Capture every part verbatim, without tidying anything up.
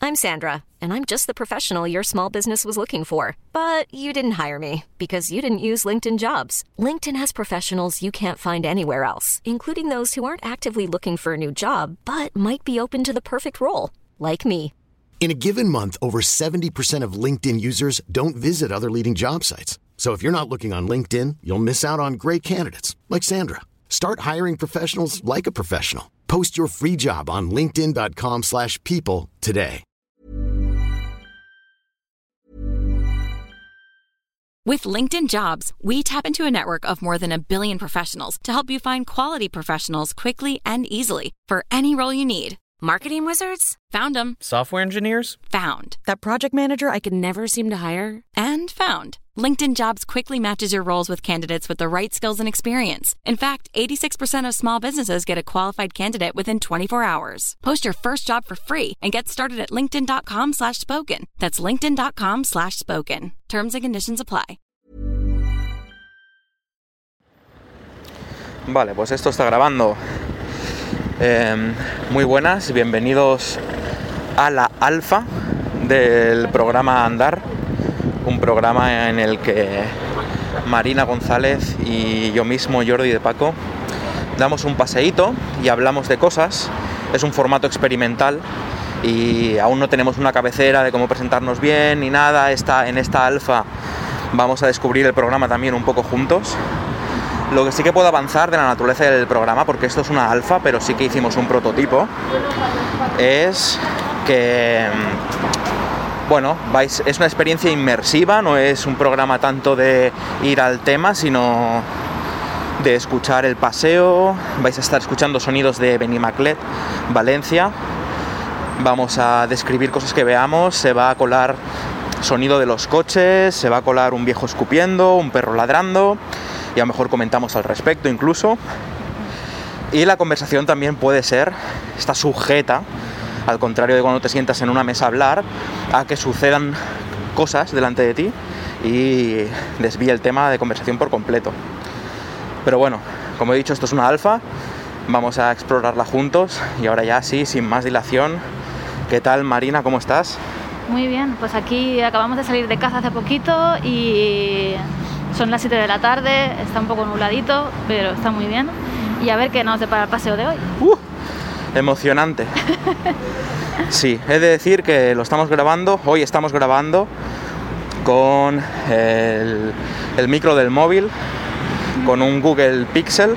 I'm Sandra, and I'm just the professional your small business was looking for. But you didn't hire me because you didn't use LinkedIn Jobs. LinkedIn has professionals you can't find anywhere else, including those who aren't actively looking for a new job, but might be open to the perfect role, like me. In a given month, over seventy percent of LinkedIn users don't visit other leading job sites. So if you're not looking on LinkedIn, you'll miss out on great candidates like Sandra. Start hiring professionals like a professional. Post your free job on linkedin.com slash people today. With LinkedIn Jobs, we tap into a network of more than a billion professionals to help you find quality professionals quickly and easily for any role you need. Marketing wizards? Found them. Software engineers? Found. That project manager I could never seem to hire? And found. LinkedIn Jobs quickly matches your roles with candidates with the right skills and experience. In fact, eighty-six percent of small businesses get a qualified candidate within twenty-four hours. Post your first job for free and get started at linkedin.com slash spoken. That's linkedin.com slash spoken. Terms and conditions apply. Vale, pues esto está grabando. Eh, muy buenas, bienvenidos a la alfa del programa Andar, un programa en el que Marina González y yo mismo, Jordi de Paco, damos un paseíto y hablamos de cosas. Es un formato experimental y aún no tenemos una cabecera de cómo presentarnos bien ni nada. Esta, en esta alfa vamos a descubrir el programa también un poco juntos. Lo que sí que puedo avanzar de la naturaleza del programa, porque esto es una alfa, pero sí que hicimos un prototipo, es que, bueno, vais, es una experiencia inmersiva, no es un programa tanto de ir al tema, sino de escuchar el paseo. Vais a estar escuchando sonidos de Benimaclet, Valencia. Vamos a describir cosas que veamos, se va a colar sonido de los coches, se va a colar un viejo escupiendo, un perro ladrando, y a lo mejor comentamos al respecto incluso. Y la conversación también puede ser, está sujeta, al contrario de cuando te sientas en una mesa a hablar, a que sucedan cosas delante de ti y desvíe el tema de conversación por completo. Pero bueno, como he dicho, esto es una alfa, vamos a explorarla juntos. Y ahora ya sí, sin más dilación, ¿qué tal, Marina? ¿Cómo estás? Muy bien, pues aquí acabamos de salir de casa hace poquito y son las siete de la tarde, está un poco nubladito, pero está muy bien. Y a ver qué nos depara el paseo de hoy. Uh, emocionante. Sí, he de decir que lo estamos grabando, hoy estamos grabando con el, el micro del móvil, mm. con un Google Pixel,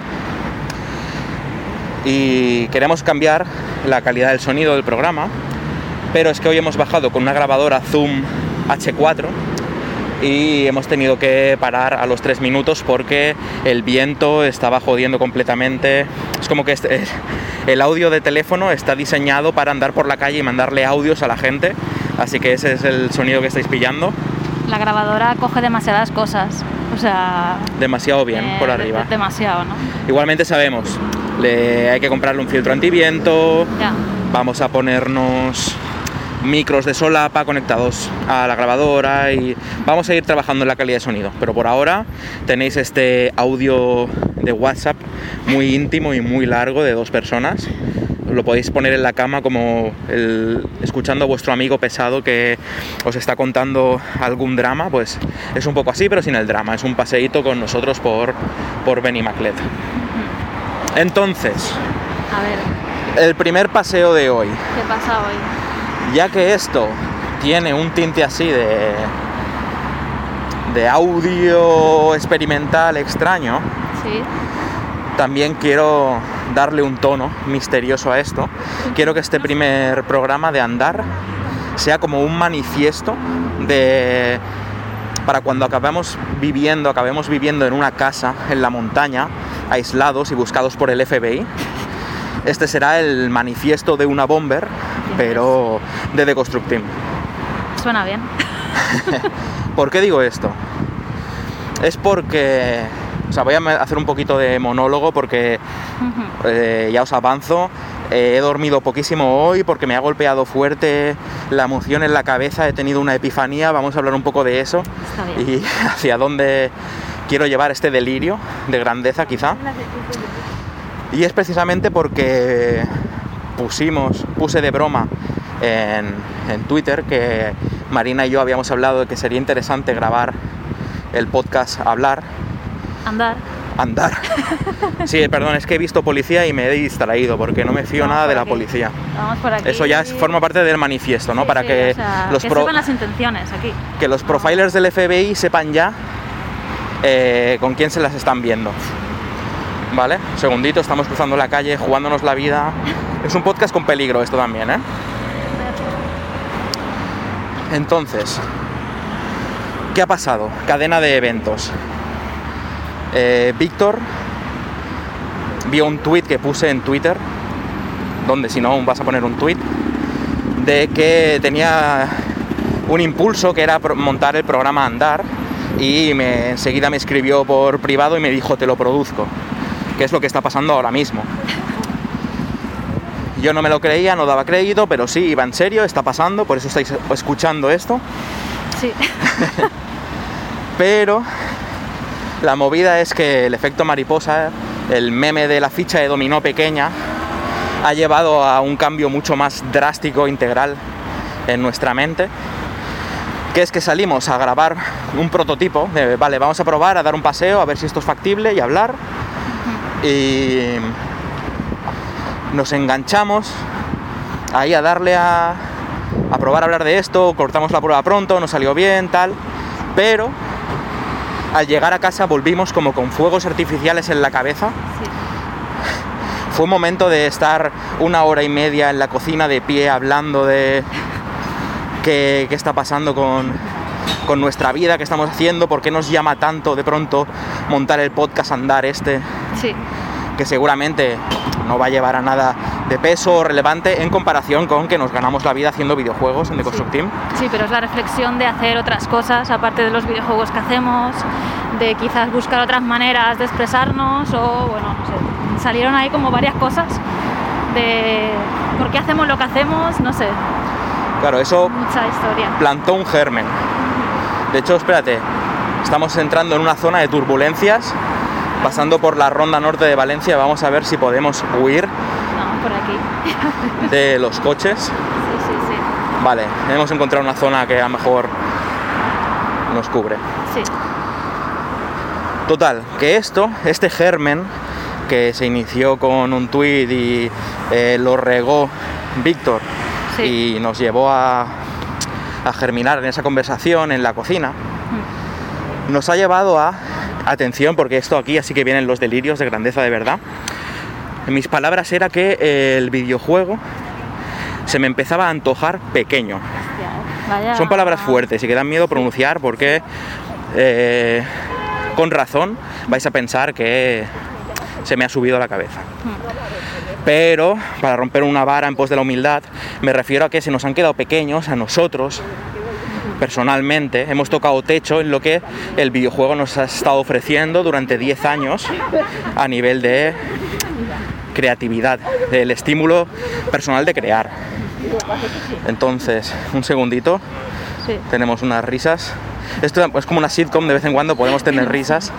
y queremos cambiar la calidad del sonido del programa, pero es que hoy hemos bajado con una grabadora Zoom hache cuatro y hemos tenido que parar a los tres minutos porque el viento estaba jodiendo completamente. Es como que este, el audio de teléfono está diseñado para andar por la calle y mandarle audios a la gente, así que ese es el sonido que estáis pillando. La grabadora coge demasiadas cosas, o sea... Demasiado bien, eh, por arriba. Demasiado, ¿no? Igualmente sabemos, le, hay que comprarle un filtro antiviento, ya. Vamos a ponernos micros de solapa conectados a la grabadora y vamos a ir trabajando en la calidad de sonido, pero por ahora tenéis este audio de WhatsApp muy íntimo y muy largo de dos personas. Lo podéis poner en la cama como el, escuchando a vuestro amigo pesado que os está contando algún drama, pues es un poco así, pero sin el drama, es un paseíto con nosotros por, por Benimaclet. Entonces, a ver, el primer paseo de hoy. ¿Qué pasa hoy? Ya que esto tiene un tinte así de, de audio experimental extraño, sí. También quiero darle un tono misterioso a esto. Quiero que este primer programa de Andar sea como un manifiesto de, para cuando acabemos viviendo, acabemos viviendo en una casa en la montaña, aislados y buscados por el F B I. Este será el manifiesto de una bomber, pero de The Construct Team. Suena bien. ¿Por qué digo esto? Es porque... O sea, voy a hacer un poquito de monólogo porque uh-huh. eh, ya os avanzo. Eh, he dormido poquísimo hoy porque me ha golpeado fuerte la emoción en la cabeza. He tenido una epifanía. Vamos a hablar un poco de eso. Está bien. Y hacia dónde quiero llevar este delirio de grandeza, quizá. Y es precisamente porque pusimos, puse de broma en, en Twitter que Marina y yo habíamos hablado de que sería interesante grabar el podcast Hablar. Andar. Andar. Sí, perdón, es que he visto policía y me he distraído porque no me fío Vamos nada de la aquí. policía. Vamos por aquí. Eso ya es, forma parte del manifiesto, ¿no? Sí, Para sí, que, o sea, los que pro- sepan las intenciones aquí. que los profilers del F B I sepan ya eh, con quién se las están viendo. ¿Vale? Un segundito, estamos cruzando la calle, jugándonos la vida. Es un podcast con peligro esto también, ¿eh? Entonces, ¿qué ha pasado? Cadena de eventos. Eh, Víctor vio un tweet que puse en Twitter, donde si no vas a poner un tweet, de que tenía un impulso que era montar el programa Andar, y me, enseguida me escribió por privado y me dijo: te lo produzco, que es lo que está pasando ahora mismo. Yo no me lo creía, no daba crédito, pero sí, iba en serio, está pasando, por eso estáis escuchando esto. Sí. Pero la movida es que el efecto mariposa, el meme de la ficha de dominó pequeña, ha llevado a un cambio mucho más drástico, integral en nuestra mente, que es que salimos a grabar un prototipo de, vale, vamos a probar, a dar un paseo, a ver si esto es factible y hablar. Y nos enganchamos ahí a darle a, a probar a hablar de esto, cortamos la prueba pronto, nos salió bien, tal, pero al llegar a casa volvimos como con fuegos artificiales en la cabeza. Sí. Fue un momento de estar una hora y media en la cocina de pie hablando de qué, qué está pasando con, con nuestra vida, qué estamos haciendo, por qué nos llama tanto de pronto montar el podcast Andar este, Sí. que seguramente no va a llevar a nada de peso o relevante en comparación con que nos ganamos la vida haciendo videojuegos en The Construct Team. Sí, pero es la reflexión de hacer otras cosas aparte de los videojuegos que hacemos, de quizás buscar otras maneras de expresarnos o, bueno, no sé, salieron ahí como varias cosas de por qué hacemos lo que hacemos, no sé, Claro, eso mucha historia. plantó un germen. De hecho, espérate, estamos entrando en una zona de turbulencias, pasando por la ronda norte de Valencia. Vamos a ver si podemos huir No, por aquí. de los coches. Sí, sí, sí. Vale, hemos encontrado una zona que a lo mejor nos cubre. Sí. Total, que esto, este germen que se inició con un tuit y eh, lo regó Víctor, Sí. y nos llevó a, a germinar en esa conversación en la cocina, nos ha llevado a, atención, porque esto aquí así que vienen los delirios de grandeza de verdad. En mis palabras era que el videojuego se me empezaba a antojar pequeño. Hostia, eh. Vaya. Son palabras fuertes y que dan miedo pronunciar porque eh, con razón vais a pensar que se me ha subido a la cabeza. Pero para romper una vara en pos de la humildad, me refiero a que se nos han quedado pequeños a nosotros. Personalmente hemos tocado techo en lo que el videojuego nos ha estado ofreciendo durante diez años a nivel de creatividad, del estímulo personal de crear. Entonces, un segundito, Sí. tenemos unas risas. Esto es como una sitcom, de vez en cuando podemos tener risas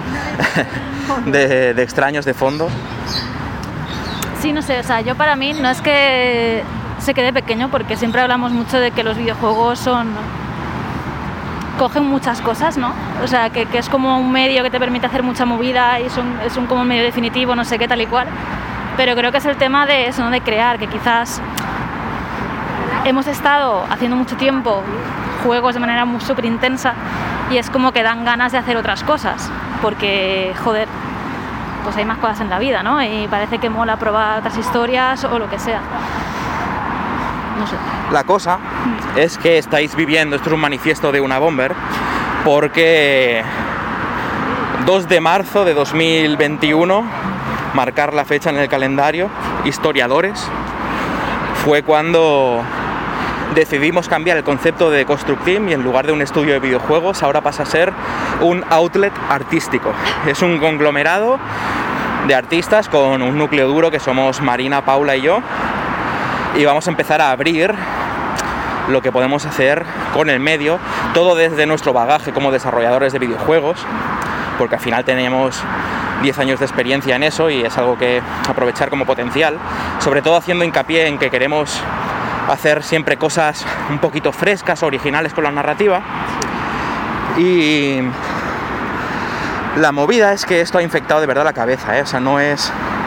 de, de extraños de fondo. Sí, no sé, o sea, yo para mí no es que se quede pequeño, porque siempre hablamos mucho de que los videojuegos son... cogen muchas cosas, ¿no? O sea, que, que es como un medio que te permite hacer mucha movida y son, es un como un medio definitivo, no sé qué, tal y cual. Pero creo que es el tema de eso, ¿no? De crear, que quizás hemos estado haciendo mucho tiempo juegos de manera muy súper intensa y es como que dan ganas de hacer otras cosas, porque, joder, pues hay más cosas en la vida, ¿no? Y parece que mola probar otras historias o lo que sea. No sé. La cosa es que estáis viviendo, esto es un manifiesto de una bomber, porque dos de marzo de dos mil veintiuno, marcar la fecha en el calendario, historiadores, fue cuando decidimos cambiar el concepto de Construct Team y en lugar de un estudio de videojuegos ahora pasa a ser un outlet artístico. Es un conglomerado de artistas con un núcleo duro que somos Marina, Paula y yo, y vamos a empezar a abrir lo que podemos hacer con el medio, todo desde nuestro bagaje como desarrolladores de videojuegos, porque al final tenemos diez años de experiencia en eso y es algo que aprovechar como potencial, sobre todo haciendo hincapié en que queremos hacer siempre cosas un poquito frescas, originales con la narrativa. Y la movida es que esto ha infectado de verdad la cabeza, ¿eh? O sea, no es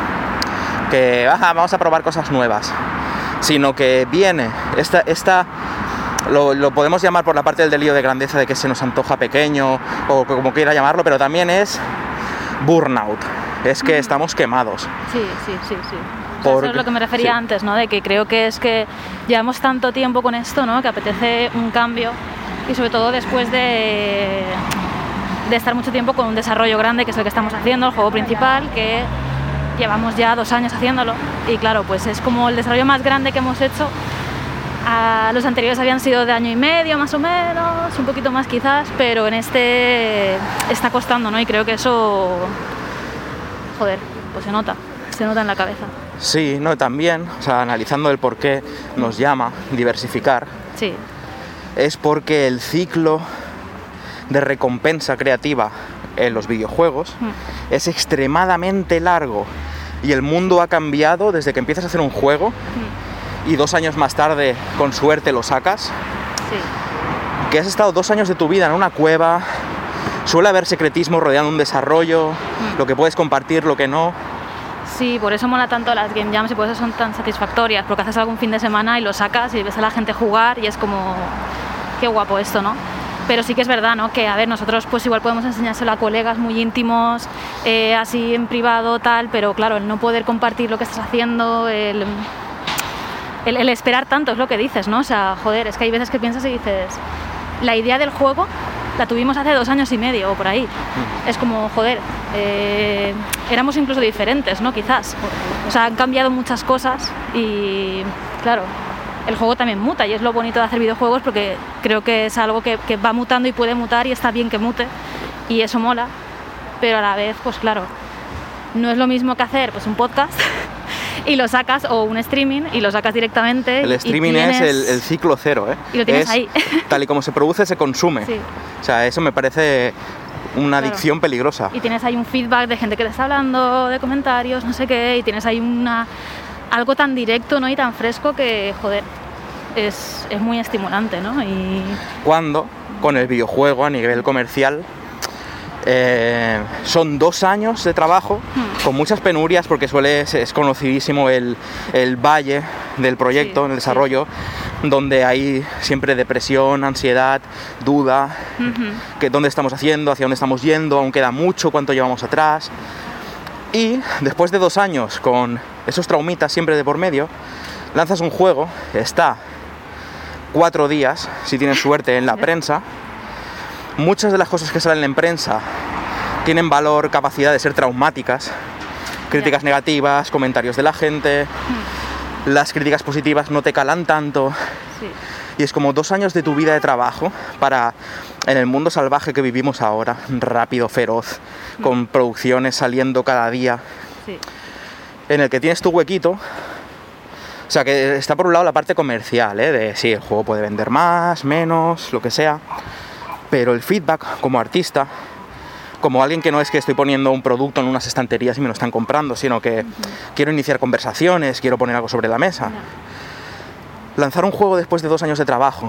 que ah, vamos a probar cosas nuevas, sino que viene esta, esta lo, lo podemos llamar por la parte del delirio de grandeza, de que se nos antoja pequeño o como quiera llamarlo, pero también es burnout, es que estamos quemados. Sí, sí, sí, sí. O sea, eso es lo que me refería sí. antes, ¿no? De que creo que es que llevamos tanto tiempo con esto, ¿no? Que apetece un cambio, y sobre todo después de, de estar mucho tiempo con un desarrollo grande, que es el que estamos haciendo, el juego principal, que llevamos ya dos años haciéndolo, y claro, pues es como el desarrollo más grande que hemos hecho. A los anteriores habían sido de año y medio más o menos, un poquito más quizás, pero en este está costando, ¿no? Y creo que eso, joder, pues se nota, se nota en la cabeza. Sí, no, también, o sea, analizando el por qué nos llama diversificar, sí. es porque el ciclo de recompensa creativa en los videojuegos mm. es extremadamente largo, y el mundo ha cambiado desde que empiezas a hacer un juego mm. y dos años más tarde, con suerte, lo sacas. Sí. Que has estado dos años de tu vida en una cueva, suele haber secretismo rodeando un desarrollo, mm. lo que puedes compartir, lo que no. Sí, por eso mola tanto las Game Jams y por eso son tan satisfactorias, porque haces algún fin de semana y lo sacas y ves a la gente jugar y es como, qué guapo esto, ¿no? Pero sí que es verdad, ¿no? Que, a ver, nosotros pues igual podemos enseñárselo a colegas muy íntimos, eh, así en privado, tal, pero claro, el no poder compartir lo que estás haciendo, el, el, el esperar tanto, es lo que dices, ¿no? O sea, joder, es que hay veces que piensas y dices, la idea del juego la tuvimos hace dos años y medio o por ahí. Mm. Es como, joder, eh, éramos incluso diferentes, ¿no? Quizás. O sea, han cambiado muchas cosas y, claro, el juego también muta, y es lo bonito de hacer videojuegos, porque creo que es algo que, que va mutando y puede mutar, y está bien que mute, y eso mola, pero a la vez, pues claro, no es lo mismo que hacer pues un podcast y lo sacas, o un streaming y lo sacas directamente. El streaming tienes... es el, el ciclo cero, ¿eh? Y lo tienes es, ahí. Tal y como se produce, se consume. Sí. O sea, eso me parece una adicción claro. peligrosa. Y tienes ahí un feedback de gente que te está hablando, de comentarios, no sé qué, y tienes ahí una... algo tan directo, ¿no? Y tan fresco que, joder, es, es muy estimulante, ¿no? Y... Cuando, con el videojuego a nivel comercial, eh, son dos años de trabajo, hmm. con muchas penurias, porque suele es conocidísimo el, el valle del proyecto, sí, en el desarrollo, sí. donde hay siempre depresión, ansiedad, duda, uh-huh. que dónde estamos haciendo, hacia dónde estamos yendo, aún queda mucho, cuánto llevamos atrás. Y después de dos años con esos traumitas siempre de por medio, lanzas un juego, está cuatro días, si tienes suerte, en la prensa. Muchas de las cosas que salen en prensa tienen valor, capacidad de ser traumáticas, críticas yeah. negativas, comentarios de la gente, hmm. las críticas positivas no te calan tanto. Sí. Y es como dos años de tu vida de trabajo para, en el mundo salvaje que vivimos ahora, rápido, feroz, mm. con producciones saliendo cada día, sí. en el que tienes tu huequito. O sea, que está por un lado la parte comercial, ¿eh? De sí, el juego puede vender más, menos, lo que sea, pero el feedback como artista, como alguien que no es que estoy poniendo un producto en unas estanterías y me lo están comprando, sino que uh-huh. quiero iniciar conversaciones, quiero poner algo sobre la mesa. No. Lanzar un juego después de dos años de trabajo,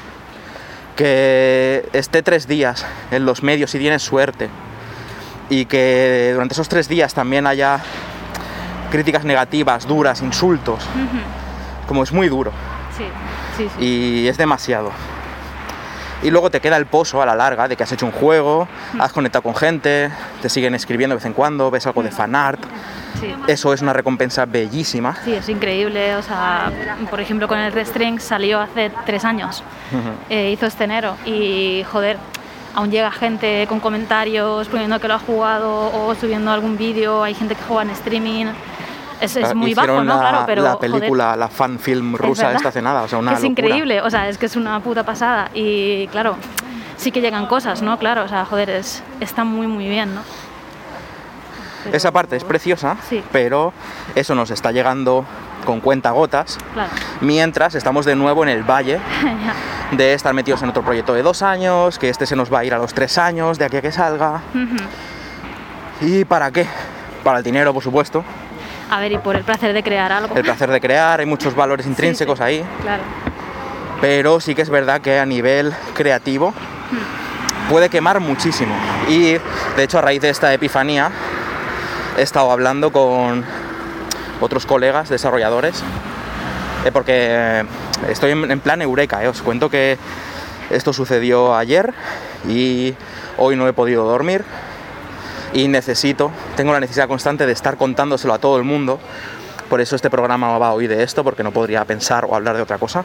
que esté tres días en los medios si tienes suerte, y que durante esos tres días también haya críticas negativas, duras, insultos, uh-huh. como es muy duro. Sí, sí, sí. Y es demasiado. Y luego te queda el pozo a la larga de que has hecho un juego, uh-huh. has conectado con gente, te siguen escribiendo de vez en cuando, ves algo de fanart. Sí. Eso es una recompensa bellísima. Sí, es increíble. O sea, por ejemplo, con el Red String salió hace tres años. Uh-huh. Eh, hizo este enero y, joder, aún llega gente con comentarios poniendo que lo ha jugado o subiendo algún vídeo. Hay gente que juega en streaming. Es, es muy Hicieron bajo, ¿no? La, claro, pero la película, joder, la fan film rusa esta hace nada. O sea, una es locura. Increíble. O sea, es que es una puta pasada. Y, claro, sí que llegan cosas, ¿no? Claro, o sea, joder, es, está muy, muy bien, ¿no? Pero... Esa parte es preciosa, sí. pero eso nos está llegando con cuentagotas, claro. mientras estamos de nuevo en el valle de estar metidos en otro proyecto de dos años, que este se nos va a ir a los tres años de aquí a que salga. Uh-huh. ¿Y para qué? Para el dinero, por supuesto, A ver, y por el placer de crear algo. El placer de crear, hay muchos valores intrínsecos sí, sí, ahí. Claro. Pero sí que es verdad que a nivel creativo hmm. puede quemar muchísimo. Y de hecho, a raíz de esta epifanía, he estado hablando con otros colegas desarrolladores, eh, porque estoy en, en plan eureka, eh. Os cuento que esto sucedió ayer y hoy no he podido dormir y necesito, tengo la necesidad constante de estar contándoselo a todo el mundo. Por eso este programa va hoy de esto, porque no podría pensar o hablar de otra cosa.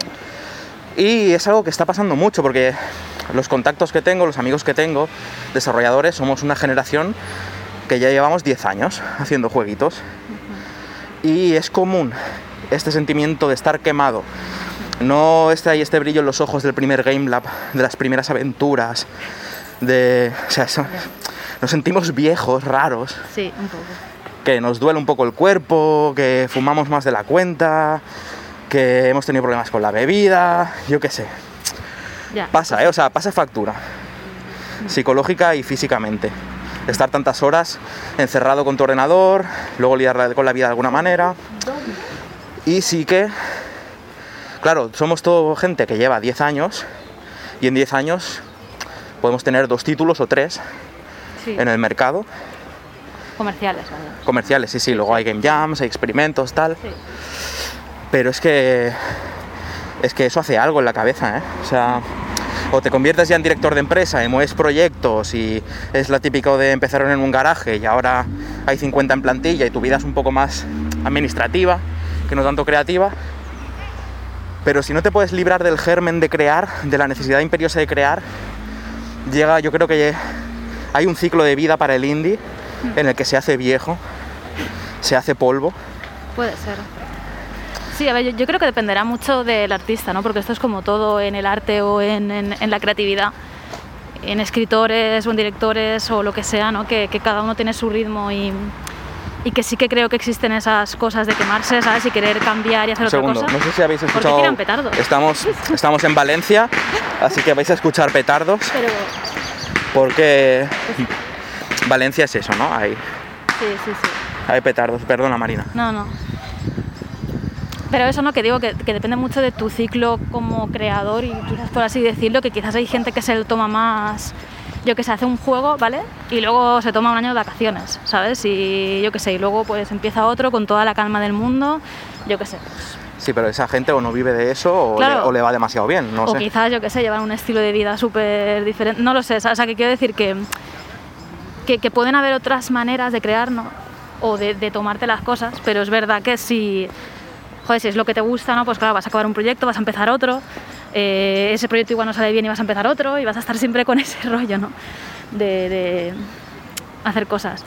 Y es algo que está pasando mucho, porque los contactos que tengo, los amigos que tengo, desarrolladores, somos una generación que ya llevamos diez años haciendo jueguitos. Uh-huh. Y es común este sentimiento de estar quemado. No este, hay este brillo en los ojos del primer Game Lab, de las primeras aventuras, de... O sea, eso, nos sentimos viejos, raros. Sí, un poco. Que nos duele un poco el cuerpo, que fumamos más de la cuenta, que hemos tenido problemas con la bebida, yo qué sé. Ya. Pasa, ¿eh? O sea, pasa factura. Psicológica y físicamente. Estar tantas horas encerrado con tu ordenador, luego lidiar con la vida de alguna manera. Y sí que, claro, somos todo gente que lleva diez años y en diez años podemos tener dos títulos o tres sí. en el mercado. Comerciales, ¿vale? Comerciales, sí, sí. Luego hay game jams, hay experimentos, tal. Sí. Pero es que es que eso hace algo en la cabeza, ¿eh? O sea, o te conviertes ya en director de empresa y mueves proyectos y es lo típico de empezar en un garaje y ahora hay cincuenta en plantilla y tu vida es un poco más administrativa que no tanto creativa. Pero si no te puedes librar del germen de crear, de la necesidad imperiosa de crear, llega, yo creo que hay un ciclo de vida para el indie en el que se hace viejo, se hace polvo. Puede ser. Sí, a ver, yo, yo creo que dependerá mucho del artista, ¿no? Porque esto es como todo en el arte o en, en, en la creatividad, en escritores o en directores o lo que sea, ¿no? Que, que cada uno tiene su ritmo y, y que sí que creo que existen esas cosas de quemarse, ¿sabes? Y querer cambiar y hacer otra Segundo, cosa. no sé si habéis escuchado... ¿Por qué tiran petardos? Estamos, estamos en Valencia, así que vais a escuchar petardos. Pero... Porque Valencia es eso, ¿no? Hay, sí, sí, sí. Hay petardos, perdona Marina. No, no. Pero eso no, que digo que, que depende mucho de tu ciclo como creador y quizás por así decirlo, que quizás hay gente que se lo toma más, yo que sé, hace un juego, ¿vale? Y luego se toma un año de vacaciones, ¿sabes? Y yo que sé, y luego pues empieza otro con toda la calma del mundo, yo que sé. Pues... Sí, pero esa gente o no vive de eso o, claro. le, o le va demasiado bien, no o sé. O quizás, yo que sé, llevan un estilo de vida súper diferente, no lo sé, ¿sabes? O sea, que quiero decir que, que, que pueden haber otras maneras de crear, ¿no? O de, de tomarte las cosas, pero es verdad que si... Joder, si es lo que te gusta, ¿no? Pues claro, vas a acabar un proyecto, vas a empezar otro, eh, ese proyecto igual no sale bien y vas a empezar otro y vas a estar siempre con ese rollo, ¿no? De, de hacer cosas.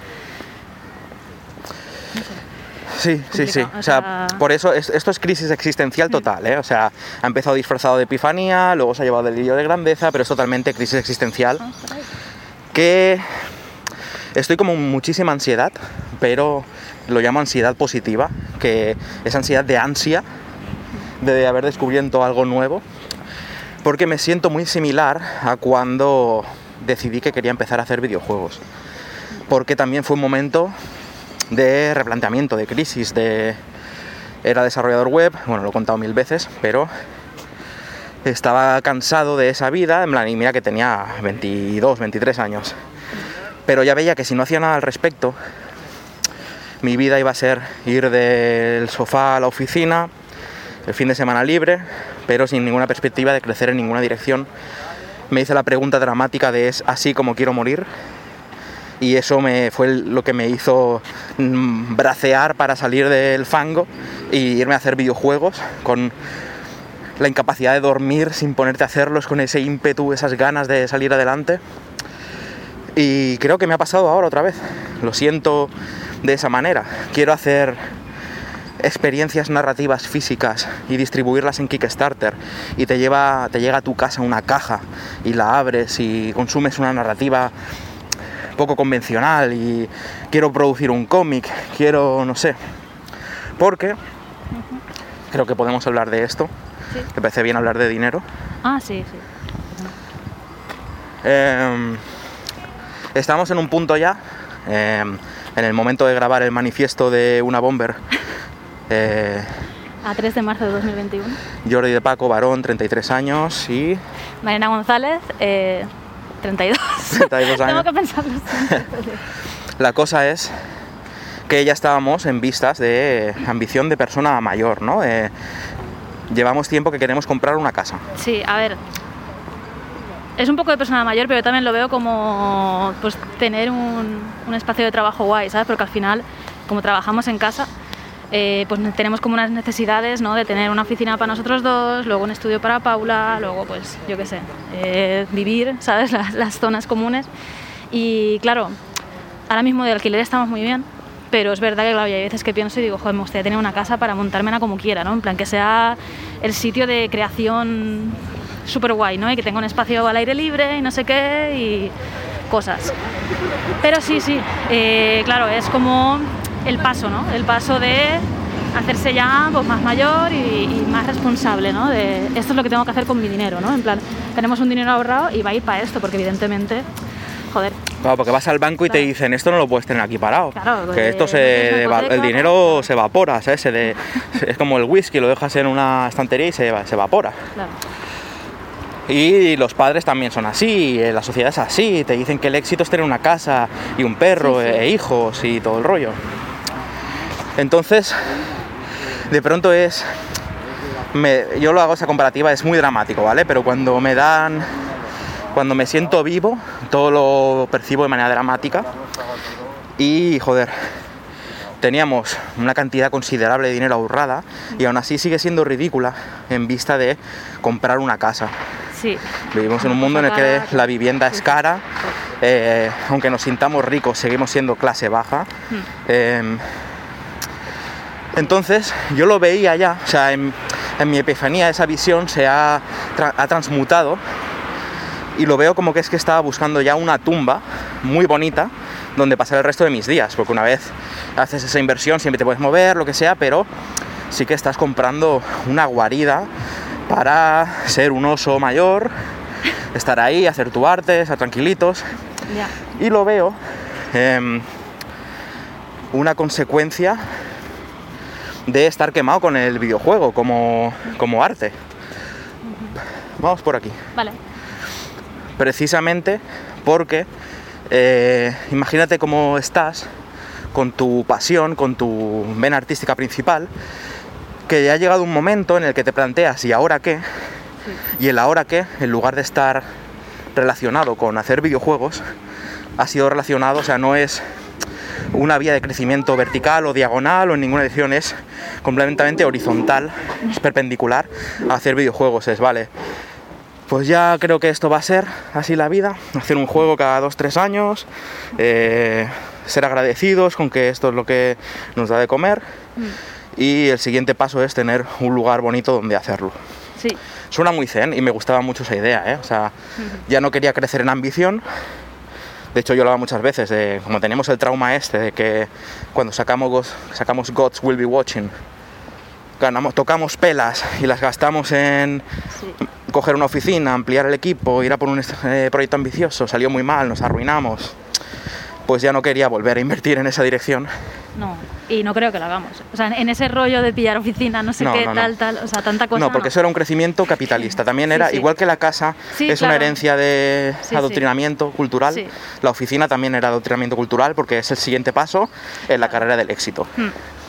No sé. Sí, sí, sí. O sea, por eso es, esto es crisis existencial total, ¿eh? O sea, ha empezado disfrazado de epifanía, luego se ha llevado delirio de grandeza, pero es totalmente crisis existencial. Que estoy como en muchísima ansiedad, pero lo llamo ansiedad positiva, que es ansiedad de ansia, de haber descubierto algo nuevo, porque me siento muy similar a cuando decidí que quería empezar a hacer videojuegos, porque también fue un momento de replanteamiento, de crisis, de... Era desarrollador web, bueno, lo he contado mil veces, pero estaba cansado de esa vida, en plan, y mira que tenía veintidós, veintitrés años, pero ya veía que si no hacía nada al respecto, mi vida iba a ser ir del sofá a la oficina, el fin de semana libre, pero sin ninguna perspectiva de crecer en ninguna dirección. Me hice la pregunta dramática de ¿es así como quiero morir? Y eso me fue lo que me hizo bracear para salir del fango y irme a hacer videojuegos con la incapacidad de dormir sin ponerte a hacerlos, con ese ímpetu, esas ganas de salir adelante. Y creo que me ha pasado ahora otra vez. Lo siento de esa manera. Quiero hacer experiencias narrativas físicas y distribuirlas en Kickstarter, y te lleva, te llega a tu casa una caja y la abres y consumes una narrativa poco convencional, y quiero producir un cómic, quiero, no sé, porque uh-huh. creo que podemos hablar de esto. ¿Sí? ¿Te parece bien hablar de dinero? Ah, sí, sí. Eh, estamos en un punto ya, eh, en el momento de grabar el manifiesto de una bomber, eh, A tres de marzo de dos mil veintiuno. Jordi de Paco, varón, treinta y tres años y... Mariana González, eh, treinta y dos. treinta y dos años. Tengo que pensarlo siempre. La cosa es que ya estábamos en vistas de ambición de persona mayor, ¿no? Eh, llevamos tiempo que queremos comprar una casa. Sí, a ver, es un poco de persona mayor, pero yo también lo veo como pues tener un, un espacio de trabajo guay, ¿sabes? Porque al final, como trabajamos en casa, eh, pues tenemos como unas necesidades, ¿no? De tener una oficina para nosotros dos, luego un estudio para Paula, luego pues, yo qué sé, eh, vivir, ¿sabes? Las, las zonas comunes. Y claro, ahora mismo de alquiler estamos muy bien, pero es verdad que claro, hay veces que pienso y digo, joder, me gustaría tener una casa para montármela como quiera, ¿no? En plan, que sea el sitio de creación súper guay, ¿no? Y que tenga un espacio al aire libre y no sé qué, y cosas. Pero sí, sí, eh, claro, es como el paso, ¿no? El paso de hacerse ya pues, más mayor y, y más responsable, ¿no? De esto es lo que tengo que hacer con mi dinero, ¿no? En plan, tenemos un dinero ahorrado y va a ir para esto, porque evidentemente, joder. Claro, porque vas al banco y Claro. te dicen, esto no lo puedes tener aquí parado. Claro, que esto no se tienes eva- hipoteca, el dinero claro. se evapora, ¿sabes? Se de- es como el whisky, lo dejas en una estantería y se, eva- se evapora. Claro. Y los padres también son así, eh, la sociedad es así, te dicen que el éxito es tener una casa y un perro Sí, sí. e hijos y todo el rollo. Entonces, de pronto es... me- yo lo hago esa comparativa, es muy dramático, ¿vale? Pero cuando me dan... Cuando me siento vivo, todo lo percibo de manera dramática. Y, joder, teníamos una cantidad considerable de dinero ahorrada y aún así sigue siendo ridícula en vista de comprar una casa. Sí. Vivimos en un Una mundo en el cosa que cara, la vivienda sí, es sí. cara, eh, aunque nos sintamos ricos, seguimos siendo clase baja. Hmm. Eh, entonces, yo lo veía ya, o sea, en, en mi epifanía esa visión se ha, tra- ha transmutado y lo veo como que es que estaba buscando ya una tumba muy bonita donde pasar el resto de mis días, porque una vez haces esa inversión siempre te puedes mover, lo que sea, pero sí que estás comprando una guarida para ser un oso mayor, estar ahí, hacer tu arte, estar tranquilitos. Ya. Y lo veo eh, una consecuencia de estar quemado con el videojuego como, como arte. Vamos por aquí. Vale. Precisamente porque eh, imagínate cómo estás con tu pasión, con tu vena artística principal, que ya ha llegado un momento en el que te planteas ¿y ahora qué? Y el ahora qué, en lugar de estar relacionado con hacer videojuegos, ha sido relacionado, o sea, no es una vía de crecimiento vertical o diagonal o en ninguna dirección, es completamente horizontal, es perpendicular a hacer videojuegos, es vale. Pues ya creo que esto va a ser así la vida, hacer un juego cada dos, tres años, eh, ser agradecidos con que esto es lo que nos da de comer y el siguiente paso es tener un lugar bonito donde hacerlo. Sí. Suena muy zen y me gustaba mucho esa idea, ¿eh? O sea, ya no quería crecer en ambición. De hecho, yo lo hago muchas veces, de, como tenemos el trauma este de que cuando sacamos, sacamos Gods Will Be Watching, ganamos, tocamos pelas y las gastamos en Sí. coger una oficina, ampliar el equipo, ir a por un eh, proyecto ambicioso, salió muy mal, nos arruinamos, pues ya no quería volver a invertir en esa dirección. No, y no creo que lo hagamos. O sea, en- en ese rollo de pillar oficina, no sé No, qué, no, no. tal, tal, o sea, tanta cosa. No, porque eso era un crecimiento capitalista. También Sí, era, sí. igual que la casa Sí, es una claro. herencia de Sí, sí. adoctrinamiento cultural, Sí. la oficina también era adoctrinamiento cultural porque es el siguiente paso en la carrera del éxito. Hmm.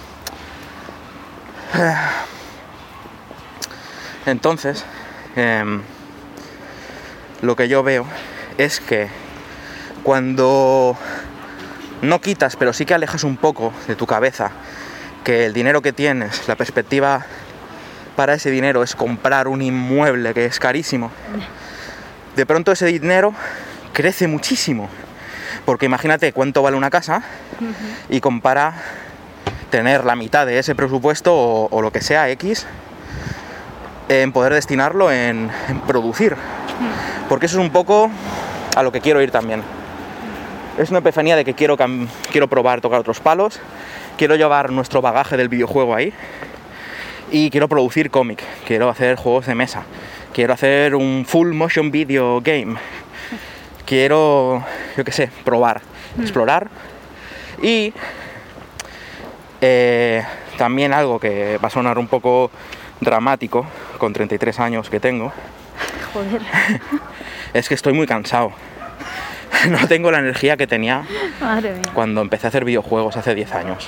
Entonces, em, lo que yo veo es que cuando no quitas, pero sí que alejas un poco de tu cabeza que el dinero que tienes, la perspectiva para ese dinero es comprar un inmueble que es carísimo, de pronto ese dinero crece muchísimo. Porque imagínate cuánto vale una casa y compara tener la mitad de ese presupuesto o, o lo que sea X en poder destinarlo en, en producir. Porque eso es un poco a lo que quiero ir también. Es una epifanía de que quiero, cam- quiero probar tocar otros palos, quiero llevar nuestro bagaje del videojuego ahí y quiero producir cómic, quiero hacer juegos de mesa, quiero hacer un full motion video game, quiero, yo qué sé, probar, explorar Y eh, también algo que va a sonar un poco dramático, con treinta y tres años que tengo, Joder. es que estoy muy cansado. No tengo la energía que tenía Madre mía. cuando empecé a hacer videojuegos hace diez años.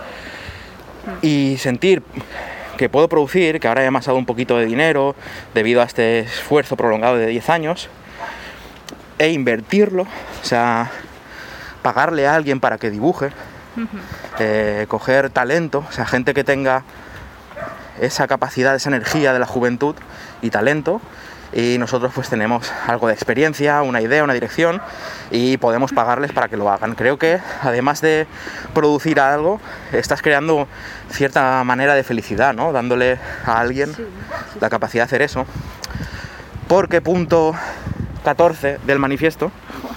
Y sentir que puedo producir, que ahora he amasado un poquito de dinero debido a este esfuerzo prolongado de diez años, e invertirlo, o sea, pagarle a alguien para que dibuje, uh-huh. eh, coger talento, o sea, gente que tenga esa capacidad, esa energía de la juventud y talento, y nosotros pues tenemos algo de experiencia, una idea, una dirección, y podemos pagarles para que lo hagan. Creo que además de producir algo, estás creando cierta manera de felicidad, ¿no? Dándole a alguien sí, sí, la capacidad de hacer eso. Porque punto catorce del manifiesto,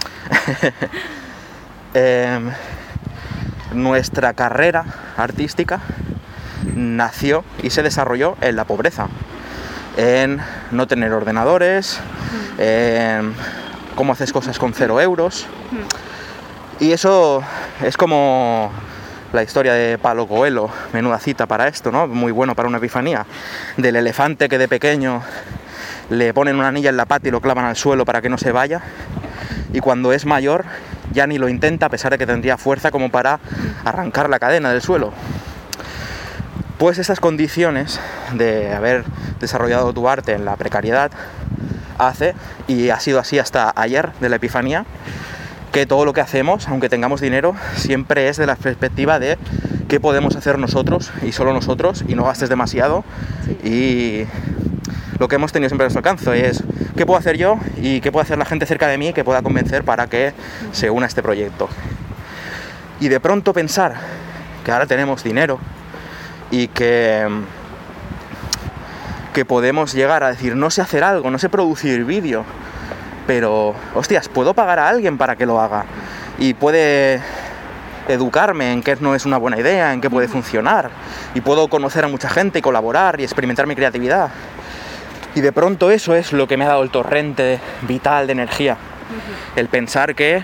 eh, nuestra carrera artística nació y se desarrolló en la pobreza, en no tener ordenadores, en cómo haces cosas con cero euros. Y eso es como la historia de Paulo Coelho, menuda cita para esto, ¿no? Muy bueno para una epifanía, del elefante que de pequeño le ponen una anilla en la pata y lo clavan al suelo para que no se vaya, y cuando es mayor ya ni lo intenta, a pesar de que tendría fuerza como para arrancar la cadena del suelo. Pues esas condiciones de haber desarrollado tu arte en la precariedad hace, y ha sido así hasta ayer de la epifanía, que todo lo que hacemos, aunque tengamos dinero, siempre es de la perspectiva de qué podemos hacer nosotros y solo nosotros, y no gastes demasiado. Y lo que hemos tenido siempre a nuestro alcance es qué puedo hacer yo y qué puede hacer la gente cerca de mí que pueda convencer para que se una a este proyecto. Y de pronto pensar que ahora tenemos dinero y que, que podemos llegar a decir, no sé hacer algo, no sé producir vídeo, pero, hostias, puedo pagar a alguien para que lo haga, y puede educarme en qué no es una buena idea, en qué puede funcionar, y puedo conocer a mucha gente y colaborar y experimentar mi creatividad. Y de pronto eso es lo que me ha dado el torrente vital de energía, el pensar que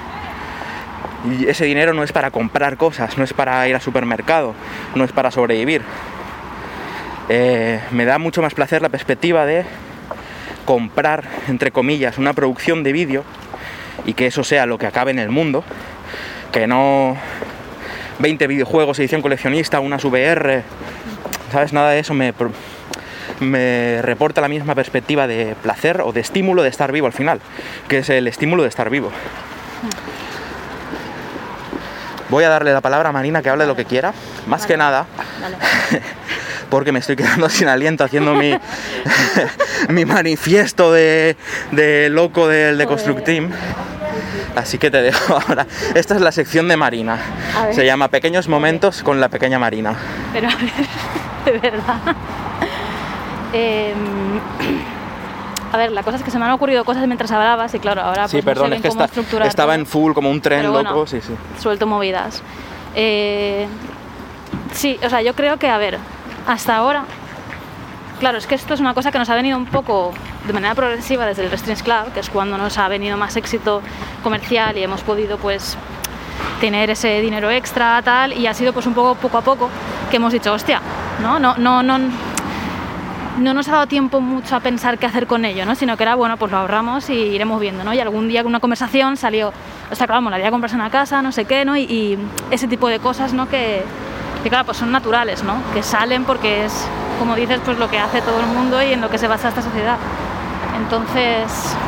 ese dinero no es para comprar cosas, no es para ir al supermercado, no es para sobrevivir. Eh, me da mucho más placer la perspectiva de comprar, entre comillas, una producción de vídeo y que eso sea lo que acabe en el mundo, que no veinte videojuegos, edición coleccionista, unas V R, ¿sabes? Nada de eso me, me reporta la misma perspectiva de placer o de estímulo de estar vivo al final, que es el estímulo de estar vivo. Voy a darle la palabra a Marina, que hable de lo que quiera, más vale. que nada, vale. Porque me estoy quedando sin aliento haciendo mi, mi manifiesto de, de loco del de Construct Team. Así que te dejo ahora. Esta es la sección de Marina. Se llama Pequeños Momentos con la pequeña Marina. Pero a ver, de verdad. Eh, a ver, la cosa es que se me han ocurrido cosas mientras hablabas y claro, ahora pues sí, perdón, no sé es que cómo está, estructurar estaba todo. En full como un tren Pero loco, bueno, sí, sí. Suelto movidas. Eh, sí, o sea, yo creo que, a ver, hasta ahora, claro, es que esto es una cosa que nos ha venido un poco de manera progresiva desde el Restrings Club, que es cuando nos ha venido más éxito comercial y hemos podido pues tener ese dinero extra, tal, y ha sido pues un poco poco a poco que hemos dicho, hostia, ¿no? No, no, no, no nos ha dado tiempo mucho a pensar qué hacer con ello, ¿no? Sino que era, bueno, pues lo ahorramos y iremos viendo, ¿no? Y algún día con una conversación salió, o sea, claro, molaría comprarse una casa, no sé qué, ¿no? Y, y ese tipo de cosas, ¿no? Que, que, claro, pues son naturales, ¿no? Que salen porque es, como dices, pues lo que hace todo el mundo y en lo que se basa esta sociedad. Entonces,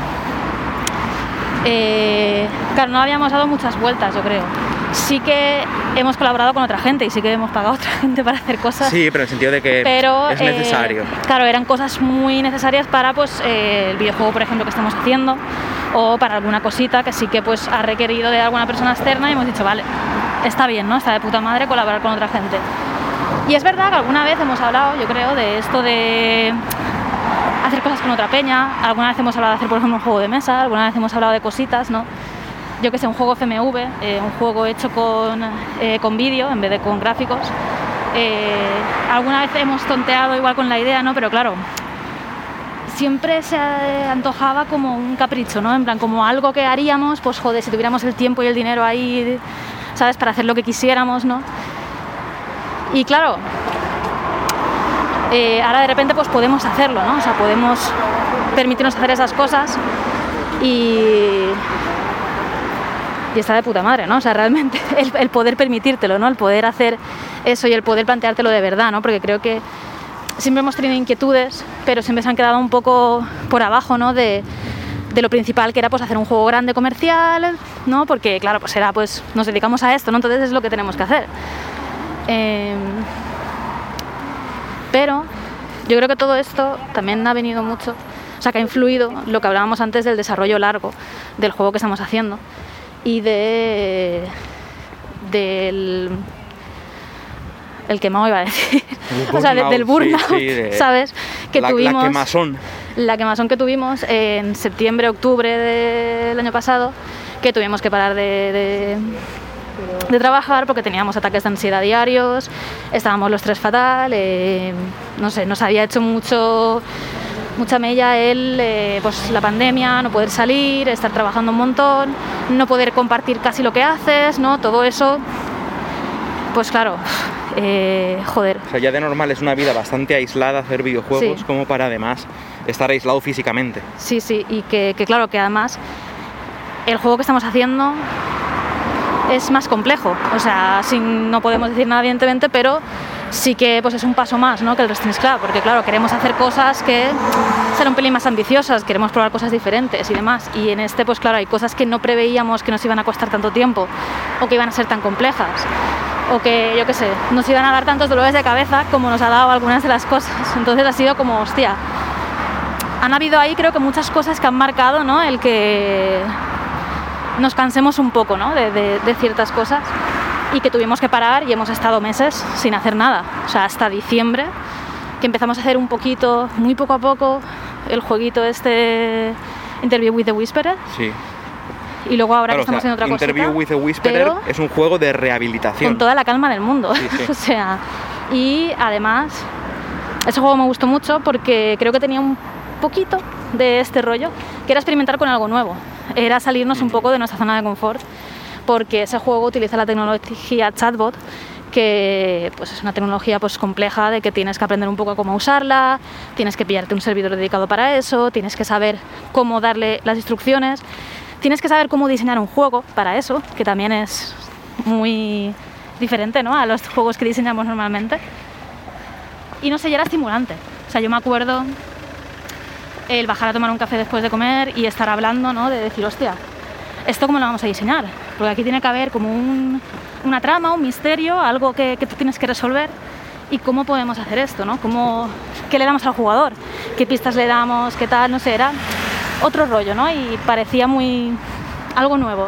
eh, claro, no habíamos dado muchas vueltas, yo creo. Sí que hemos colaborado con otra gente y sí que hemos pagado a otra gente para hacer cosas. Sí, pero en el sentido de que pero, es necesario. Eh, claro, eran cosas muy necesarias para pues, eh, el videojuego, por ejemplo, que estamos haciendo, o para alguna cosita que sí que pues, ha requerido de alguna persona externa y hemos dicho, vale, está bien, ¿no? Está de puta madre colaborar con otra gente. Y es verdad que alguna vez hemos hablado, yo creo, de esto de hacer cosas con otra peña. Alguna vez hemos hablado de hacer, por ejemplo, un juego de mesa, alguna vez hemos hablado de cositas, ¿no? Yo que sé, un juego F M V, eh, un juego hecho con, eh, con vídeo en vez de con gráficos. Eh, alguna vez hemos tonteado igual con la idea, ¿no? Pero claro, siempre se antojaba como un capricho, ¿no? En plan, como algo que haríamos, pues joder, si tuviéramos el tiempo y el dinero ahí, ¿sabes? Para hacer lo que quisiéramos, ¿no? Y claro, eh, ahora de repente pues podemos hacerlo, ¿no? O sea, podemos permitirnos hacer esas cosas y, y está de puta madre, ¿no? O sea, realmente el, el poder permitírtelo, ¿no? El poder hacer eso y el poder planteártelo de verdad, ¿no? Porque creo que siempre hemos tenido inquietudes, pero siempre se han quedado un poco por abajo, ¿no? De, de lo principal, que era pues hacer un juego grande comercial, ¿no? Porque claro, pues era pues nos dedicamos a esto, ¿no? Entonces es lo que tenemos que hacer. Eh, pero yo creo que todo esto también ha venido mucho, o sea, que ha influido lo que hablábamos antes del desarrollo largo del juego que estamos haciendo y de del el quemado, iba a decir, o sea, de, del burnout, sí, sí, de ¿sabes? Que la, tuvimos, la quemazón. La quemazón que tuvimos en septiembre, octubre del año pasado, que tuvimos que parar de, de, de trabajar porque teníamos ataques de ansiedad diarios, estábamos los tres fatal, eh, no sé, nos había hecho mucho, mucha mella el, eh, pues la pandemia, no poder salir, estar trabajando un montón, no poder compartir casi lo que haces, ¿no? Todo eso, pues claro... Eh, joder. O sea, ya de normal es una vida bastante aislada hacer videojuegos, sí, como para además estar aislado físicamente. Sí, sí, y que, que claro, que además el juego que estamos haciendo es más complejo, o sea, sin, no podemos decir nada evidentemente, pero sí que pues es un paso más, ¿no? Que el Resistance Club, porque claro, queremos hacer cosas que sean un pelín más ambiciosas, queremos probar cosas diferentes y demás, y en este pues claro, hay cosas que no preveíamos que nos iban a costar tanto tiempo o que iban a ser tan complejas, o que, yo qué sé, nos iban a dar tantos dolores de cabeza como nos ha dado algunas de las cosas. Entonces ha sido como, hostia, han habido ahí creo que muchas cosas que han marcado, ¿no? El que nos cansemos un poco, ¿no? de, de, de ciertas cosas y que tuvimos que parar y hemos estado meses sin hacer nada. O sea, hasta diciembre, que empezamos a hacer un poquito, muy poco a poco, el jueguito este Interview with the Whisperer. Sí. Y luego ahora claro, que estamos o sea, haciendo otra Interview cosita, with the Whisperer es un juego de rehabilitación. Con toda la calma del mundo. Sí, sí. O sea, y además, ese juego me gustó mucho porque creo que tenía un poquito de este rollo, que era experimentar con algo nuevo. Era salirnos un poco de nuestra zona de confort, porque ese juego utiliza la tecnología chatbot, que pues es una tecnología pues compleja, de que tienes que aprender un poco a cómo usarla, tienes que pillarte un servidor dedicado para eso, tienes que saber cómo darle las instrucciones, tienes que saber cómo diseñar un juego para eso, que también es muy diferente, ¿no?, a los juegos que diseñamos normalmente. Y no sé, ya era estimulante. O sea, yo me acuerdo el bajar a tomar un café después de comer y estar hablando, ¿no?, de decir, hostia, ¿esto cómo lo vamos a diseñar? Porque aquí tiene que haber como un, una trama, un misterio, algo que, que tú tienes que resolver. ¿Y cómo podemos hacer esto, no? ¿Cómo, ¿Qué le damos al jugador? ¿Qué pistas le damos? ¿Qué tal? No sé, era otro rollo, ¿no? Y parecía muy... algo nuevo.